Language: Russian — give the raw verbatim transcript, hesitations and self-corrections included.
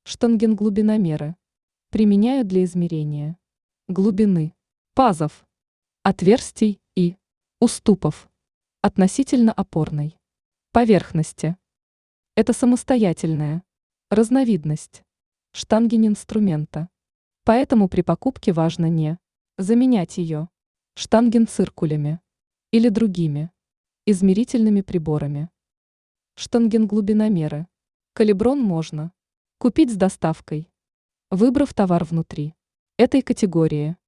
Штангенглубиномеры. Применяют для измерения глубины пазов, отверстий и уступов относительно опорной поверхности. Это самостоятельная разновидность штангенинструмента. Поэтому при покупке важно не заменять ее штангенциркулями или другими измерительными приборами. Штангенглубиномеры. Калиброн можно купить с доставкой, выбрав товар внутри этой категории.